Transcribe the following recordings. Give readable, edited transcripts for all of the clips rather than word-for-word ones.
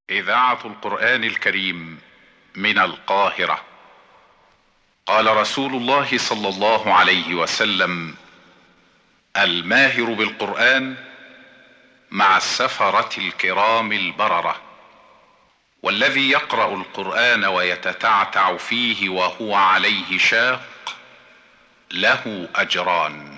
إذاعة القرآن الكريم من القاهرة. قال رسول الله صلى الله عليه وسلم: الماهر بالقرآن مع السفرة الكرام البررة، والذي يقرأ القرآن ويتتعتع فيه وهو عليه شاق له أجران.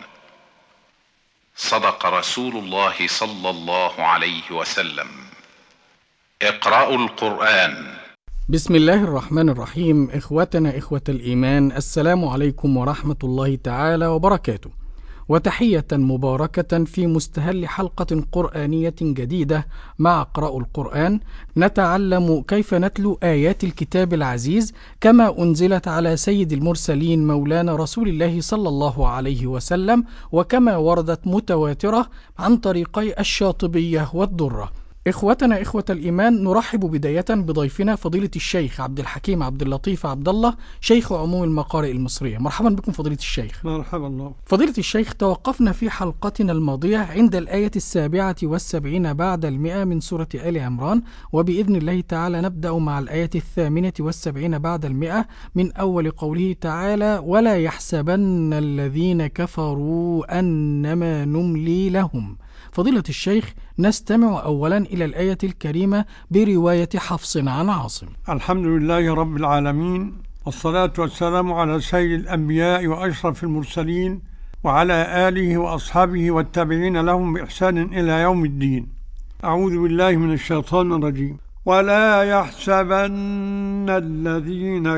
صدق رسول الله صلى الله عليه وسلم. اقرأوا القرآن. بسم الله الرحمن الرحيم. إخوتنا إخوة الإيمان، السلام عليكم ورحمة الله تعالى وبركاته، وتحية مباركة في مستهل حلقة قرآنية جديدة مع اقرأوا القرآن. نتعلم كيف نتلو آيات الكتاب العزيز كما أنزلت على سيد المرسلين مولانا رسول الله صلى الله عليه وسلم، وكما وردت متواترة عن طريقي الشاطبية والدرة. إخوتنا إخوة الإيمان، نرحب بداية بضيفنا فضيلة الشيخ عبد الحكيم عبد اللطيف عبد الله، شيخ عموم المقارئ المصرية. مرحبا بكم فضيلة الشيخ. مرحبا الله. فضيلة الشيخ، توقفنا في حلقتنا الماضية عند الآية 77 بعد 100 من سورة آل عمران، وبإذن الله تعالى نبدأ مع الآية 78 بعد 100 من أول قوله تعالى: ولا يحسبن الذين كفروا أنما نملي لهم. فضيلة الشيخ، نستمع أولا إلى الآية الكريمة برواية حفص عن عاصم. الحمد لله رب العالمين، والصلاة والسلام على سيد الأنبياء وأشرف المرسلين وعلى آله وأصحابه والتابعين لهم بإحسان إلى يوم الدين. أعوذ بالله من الشيطان الرجيم. ولا يحسبن الذين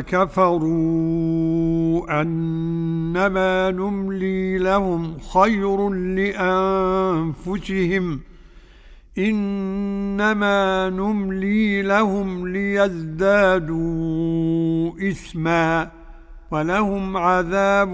كفروا أنما نملي لهم خير لأنفسهم إنما نملي لهم ليزدادوا إثما ولهم عذاب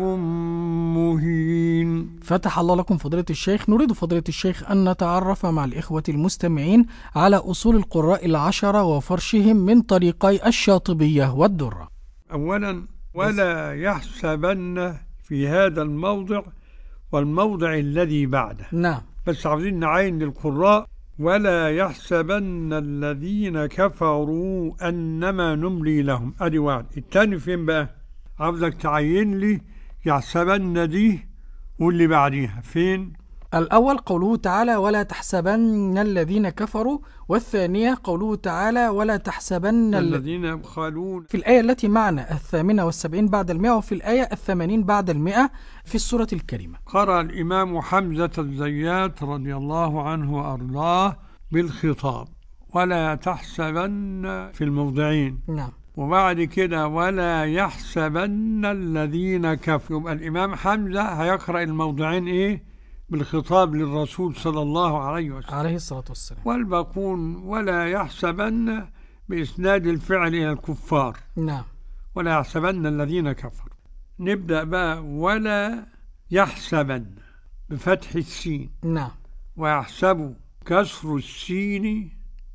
مهين. فتح الله لكم فضيلة الشيخ. نريد فضيلة الشيخ أن نتعرف مع الإخوة المستمعين على أصول القراء العشرة وفرشهم من طريقي الشاطبية والدرة. أولا، ولا يحسبن في هذا الموضع والموضع الذي بعده. نعم، بس عاوزين نعين للقراء: ولا يحسبن الذين كفروا أنما نملي لهم. أدي واحد. التاني فين بقى؟ عاوزك تعين لي يحسبن دي واللي بعديها فين؟ الأول قوله تعالى: ولا تحسبن الذين كفروا، والثانية قوله تعالى: ولا تحسبن الذين يبخلون. في الآية التي معنا 78 بعد 100، وفي الآية 80 بعد 100 في السورة الكريمة. قرأ الإمام حمزة الزيات رضي الله عنه وأرضاه بالخطاب: ولا تحسبن في الموضعين. نعم. وبعد كده ولا يحسبن الذين كفروا. يبقى الإمام حمزة هيقرأ الموضعين إيه؟ بالخطاب للرسول صلى الله عليه وسلم عليه الصلاة والسلام. والباقون ولا يحسبن بإسناد الفعل إلى الكفار. نعم. ولا يحسبن الذين كفروا. نبدأ بقى: ولا يحسبن بفتح السين. نعم. ويحسب كسر السين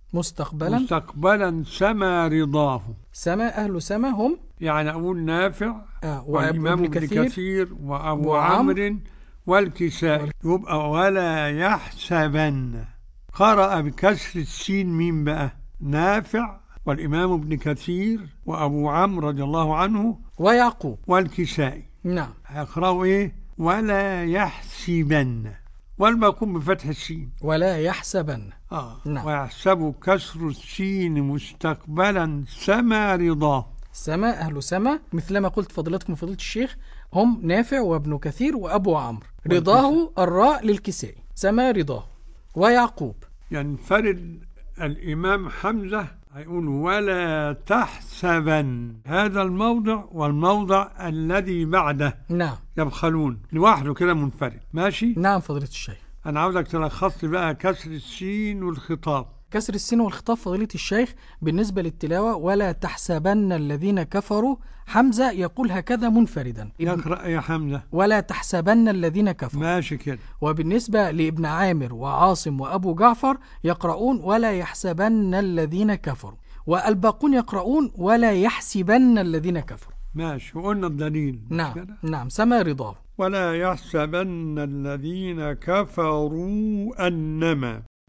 مستقبلا سما رضاه. سما أهل سما هم يعني أقول نافع والإمام ابن كثير وأبو عمرو والكسائي. يبقى ولا يحسبن. قرأ بكسر السين مين بقى؟ نافع والإمام ابن كثير وأبو عمرو رضي الله عنه ويعقوب والكسائي. نعم. هيقرأوا إيه؟ ولا يحسبن، والباقون بفتح السين. ولا يحسبن. نعم. ويحسب كسر السين مستقبلا سما رضاه. سما أهل سما مثلما قلت فضيلتكم فضيلة الشيخ هم نافع وابن كثير وأبو عمرو. رضاه الراء للكسائي، سما رضاه. ويعقوب. ينفرد الإمام حمزة هيقول: ولا تحسبن. هذا الموضع والموضع الذي بعده نعم يبخلون لوحده كده منفرد. ماشي؟ نعم فضيلة الشيخ. أنا عاوزك تلخص لي بقى كسر السين والخطاب. كسر السين والخطاب فضيلة الشيخ بالنسبة للتلاوة: ولا تحسبن الذين كفروا. حمزة يقول هكذا منفردا. يقرأ يا حمزة: ولا تحسبن الذين كفروا. ماشي كده. وبالنسبة لابن عامر وعاصم وأبو جعفر يقرؤون: ولا يحسبن الذين كفروا. والباقون يقرؤون: ولا يحسبن الذين كفروا. ماشي. وقلنا الدليل. نعم سما رضاه. ولا يحسبن الذين كفروا أنما.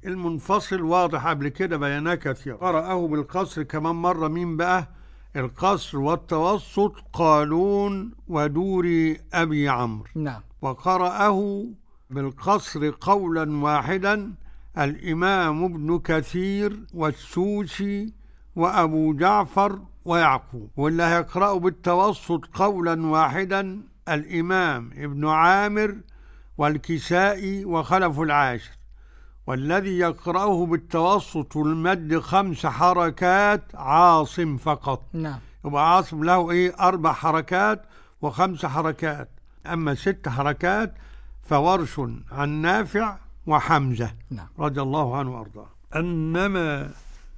المنفصل واضح قبل كده بيانات كثيرة. قرأه بالقصر كمان مرة مين بقى؟ القصر والتوسط قالون ودوري أبي عمرو. نعم. وقرأه بالقصر قولا واحدا الإمام ابن كثير والسوسي وأبو جعفر ويعقوب. واللي هيقرأه بالتوسط قولا واحدا الإمام ابن عامر والكسائي وخلف العاشر. والذي يقرأه بالتوسط والمد 5 حركات عاصم فقط. نعم. يبقى عاصم له 4 حركات و5 حركات. أما 6 حركات فورش عن نافع وحمزة. نعم. رضي الله عنه وأرضاه. أنما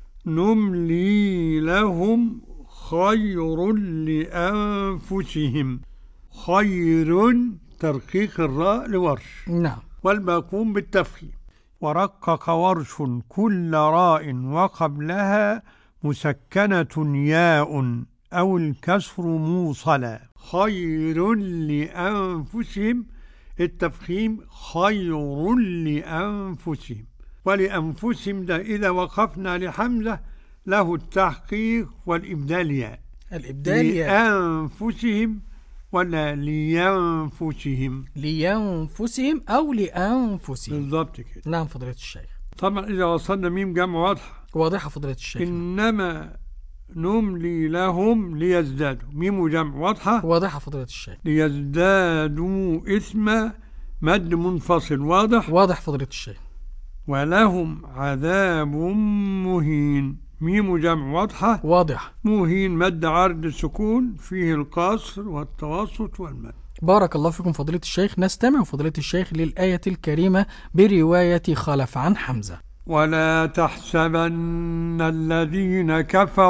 نملي لهم خير لأنفسهم. خير ترقيق الراء لورش. نعم. والباقون بالتفخيم. ورقق ورش كل راء وقبلها مسكنة ياء أو الكسر موصلا. خير لأنفسهم التفخيم خير لأنفسهم. ولأنفسهم ده إذا وقفنا لحمزة له التحقيق والإبدال ياء. الإبدال ياء. لأنفسهم ولا لينفسهم؟ لينفسهم أو لأنفسهم بالضبط كده. نعم فضيلة الشيخ. طبعا إذا وصلنا ميم جمع واضحة. واضحة فضيلة الشيخ. إنما نملي لهم ليزدادوا. ميم جمع واضحة. واضحة فضيلة الشيخ. ليزدادوا إثم مد منفصل واضح. واضح فضيلة الشيخ. ولهم عذاب مهين. ميم جمع واضحة. واضح. مهين مد عرض السكون فيه القصر والتوسط والمد. بارك الله فيكم فضيلة الشيخ. نستمع فضيلة الشيخ للآية الكريمة برواية خلف عن حمزة. ولا تحسبن الذين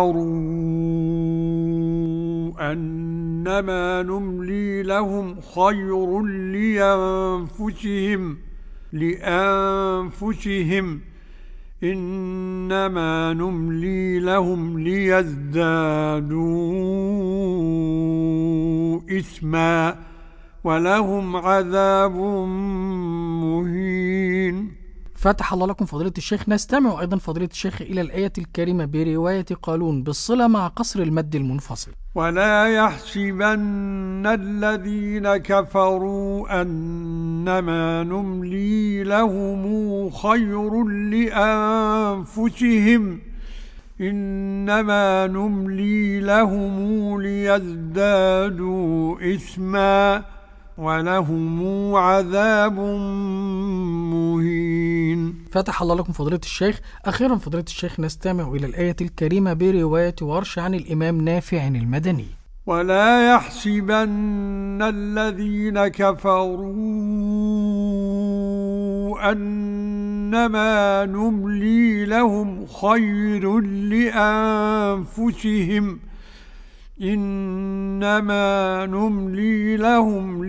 كفروا أنما نملي لهم خير لأنفسهم إنما نملي لهم ليزدادوا إثما ولهم عذاب مهين. فتح الله لكم فضيلة الشيخ. نستمع أيضا فضيلة الشيخ إلى الآية الكريمة برواية قالون بالصلة مع قصر المد المنفصل. ولا يحسبن الذين كفروا أنما نملي لهم خير لأنفسهم إنما نملي لهم ليزدادوا إثما ولهم عذاب مهين. فتح الله لكم فضيلة الشيخ. أخيرا فضيلة الشيخ نستمع إلى الآية الكريمة برواية ورش عن الإمام نافع المدني. ولا يحسبن الذين كفروا أنما نملي لهم خير لأنفسهم إنما نملي لهم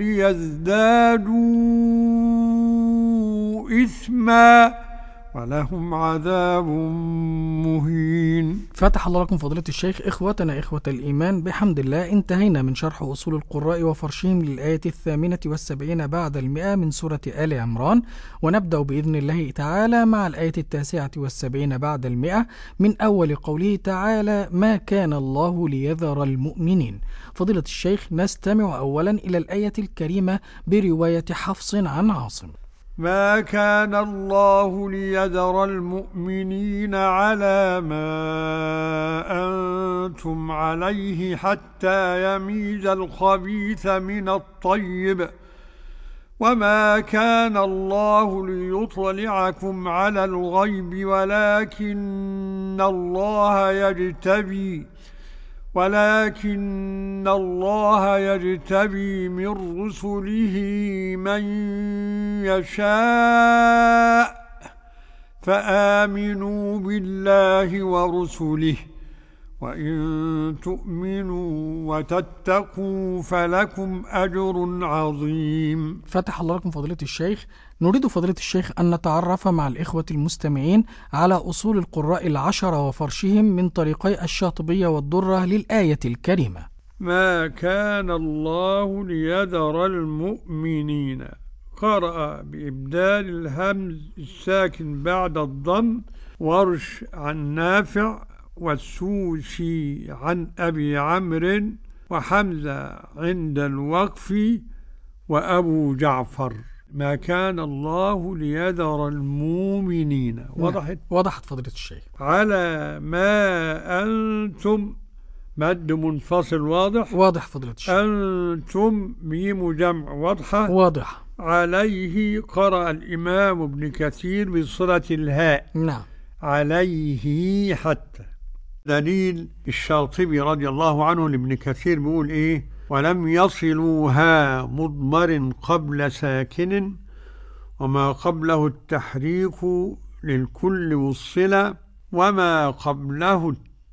ليزدادوا إثما ولهم عذاب مهين. فتح الله لكم فضيلة الشيخ. إخوتنا إخوة الإيمان، بحمد الله انتهينا من شرح أصول القراء وفرشهم للآية 78 بعد 100 من سورة آل عمران، ونبدأ بإذن الله تعالى مع الآية 79 بعد 100 من أول قوله تعالى: ما كان الله ليذر المؤمنين. فضيلة الشيخ نستمع أولا إلى الآية الكريمة برواية حفص عن عاصم. ما كان الله ليذر المؤمنين على ما أنتم عليه حتى يميز الخبيث من الطيب وما كان الله ليطلعكم على الغيب ولكن الله يجتبي من رسله من يشاء فآمنوا بالله ورسله وإن تؤمنوا وتتقوا فلكم أجر عظيم. فتح الله لكم فضيلة الشيخ. نريد فضيلة الشيخ أن نتعرف مع الإخوة المستمعين على أصول القراء 10 وفرشهم من طريقي الشاطبية والدرة للآية الكريمة. ما كان الله ليذر المؤمنين قرأ بإبدال الهمز الساكن بعد الضم، ورش عن نافع، والسوسي عن أبي عمرو، وحمزة عند الوقف، وأبو جعفر. ما كان الله ليذر المؤمنين. وضحت فضيلة الشيخ. على ما أنتم، مد منفصل واضح فضيلة الشيخ. أنتم ميم جمع واضحة. واضح. عليه قرأ الإمام ابن كثير بصلة الهاء. نعم. عليه حتى. دليل الشاطبي رضي الله عنه لابن كثير بيقول إيه؟ ولم يصلوها مضمر قبل ساكن، وما قبله التحريك للكل والصلة، وما قبله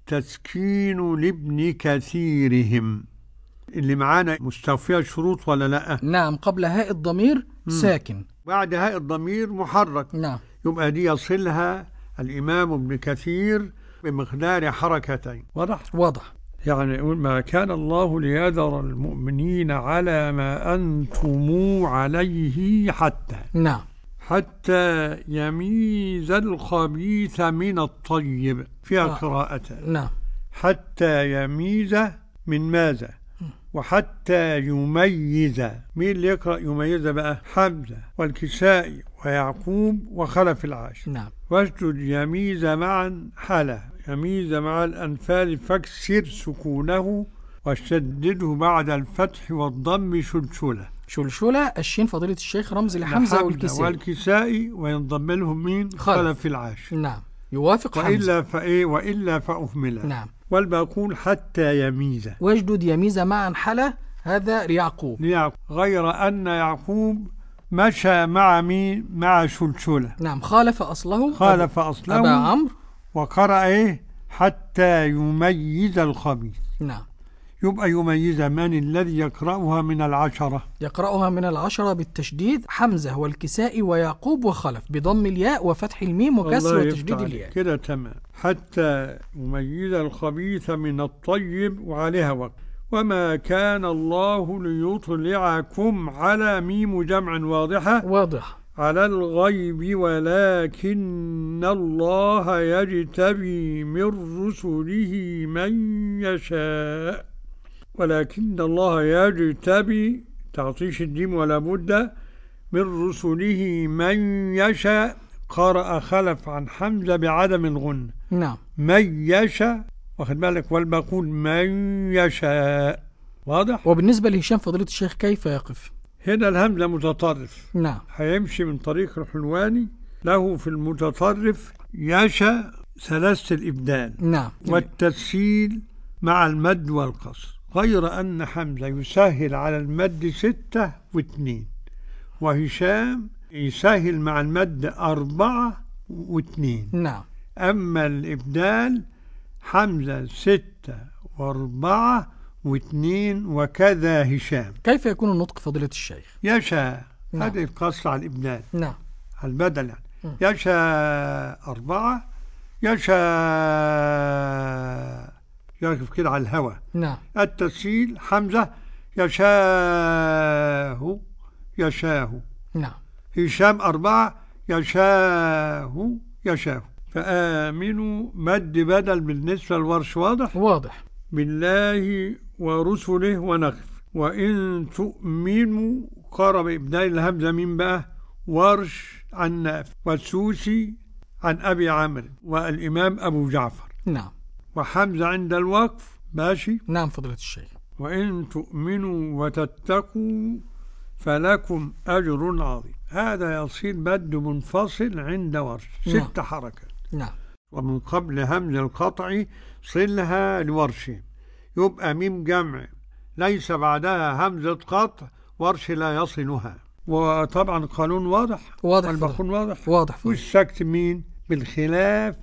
التسكين لابن كثيرهم. اللي معانا مستوفية الشروط ولا لا؟ نعم. قبل هاء الضمير ساكن، بعد هاء الضمير محرك. نعم. يبقى دي يصلها الإمام ابن كثير بمقدار حركتين. واضح. يعني يقول ما كان الله ليذر المؤمنين على ما أنتم عليه حتى. نعم. حتى يميز الخبيث من الطيب، فيها قراءة. نعم. حتى يميز من ماذا؟ وحتى يميز. مين اللي يقرأ يميز بقى؟ حمزة والكسائي ويعقوب وخلف العاشر. نعم. واسجد يميز معا حلا، يميز مع الأنفال فاكسر سكونه، وشدده بعد الفتح والضم شلشلة. الشين فضيلة الشيخ رمز لحمزة والكسائي وينضم لهم مين؟ خلف العاشر. نعم. يوافق حمزة. وإلا فأهمله. نعم. والباقون حتى يميز. واجدد يميز معا حلا، هذا يعقوب. غير أن يعقوب مشى مع مين؟ مع شلشلة. نعم. خالف أصله أبا عمرو، وقرأ إيه؟ حتى يميز الخبيث. نعم. يبقى يميز من الذي يقرأها من العشرة؟ يقرأها من العشرة بالتشديد حمزة والكسائي ويعقوب وخلف، بضم الياء وفتح الميم وكسر وتشديد الياء. كده تمام. حتى يميز الخبيث من الطيب، وعليها وقت. وما كان الله ليطلعكم على ميم جمع واضح على الغيب، ولكن الله يجتبي من رسله من يشاء. ولكن الله يجتبي، تعطيش الجيم ولا بد، من رسله من يشاء. قرأ خلف عن حمزة بعدم الغنة. نعم. من يشاء، واخد بالك، والباقون من يشاء. واضح؟ وبالنسبة لهشام فضيلة الشيخ كيف يقف؟ هنا الهمزة متطرف. نعم. هيمشي من طريق الحلواني، له في المتطرف يشاء ثلاثة الإبدال. نعم. والتسهيل مع المد والقصر، غير أن حمزة يسهل على المد 6 و2، وهشام يسهل مع المد 4 و2. نعم. أما الإبدال حمزة 6 و4 و2، وكذا هشام. كيف يكون النطق فضيلة الشيخ؟ يشاء. نعم. هذا القصر على الإبدال. نعم. على البدل يعني. يشاء 4، يشاء يقف كده على الهوى. نعم. التسهيل حمزة يشاه. نعم. هشام 4 يشاه. فآمنوا مد بدل بالنسبة للورش. واضح. بالله ورسله ونخف. وإن تؤمنوا قرب إبدال الهمزة من بقى؟ ورش عن نافع، والسوسي عن أبي عمرو، والإمام أبو جعفر. نعم. وحمزة عند الوقف. ماشي. نعم فضيلة الشيخ. وإن تؤمنوا وتتقوا فلكم أجر عظيم. هذا يصير مد منفصل عند ورش. 6 حركات. نعم. ومن قبل همز القطع صلها لورش، يبقى ميم جمع ليس بعدها همزة قطع، ورش لا يصلها. وطبعا قانون واضح. والباقون واضح. والسكت مين؟ بالخلاف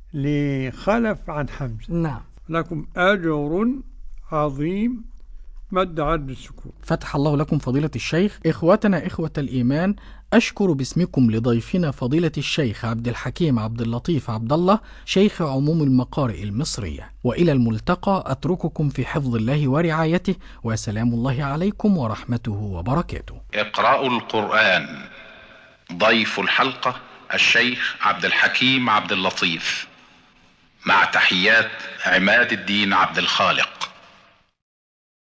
لخلف عن حمزة. نعم. لكم أجر عظيم مد عد السكون. فتح الله لكم فضيلة الشيخ. إخوتنا إخوة الإيمان، أشكر باسمكم لضيفنا فضيلة الشيخ عبد الحكيم عبد اللطيف عبد الله، شيخ عموم المقارئ المصرية. وإلى الملتقى، أترككم في حفظ الله ورعايته، وسلام الله عليكم ورحمته وبركاته. اقرأوا القرآن. ضيف الحلقة الشيخ عبد الحكيم عبد اللطيف، مع تحيات عماد الدين عبد الخالق.